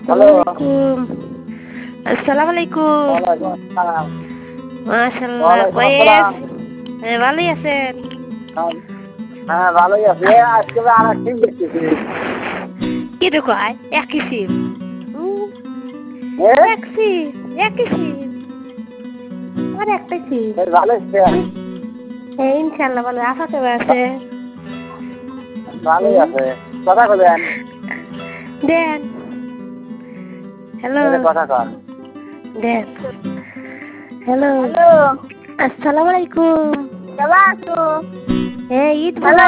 Hello. আসসালামু আলাইকুম। ওয়ালাইকুম আসসালাম। মাশাআল্লাহ, ওয়ালাইকুম কই আসসালাম। ভালোই আছেন? হ্যাঁ, হ্যাঁ ভালোই আছি। আজকে আর সিম দেখতেছি। কি রে কয়? একই সিম। এ এক সিম, একই সিম। আর একটাই সিম। ভালো আছেন? হ্যাঁ, ইনশাআল্লাহ ভালো। আশা তো আছে। ভালোই আছে। কথা বলেন। দেন। হ্যালো। কথা কন। দেন। হ্যালো। হ্যালো। আসসালামু আলাইকুম। কেমন আছো? হ্যাঁ, ঈদ হ্যালো।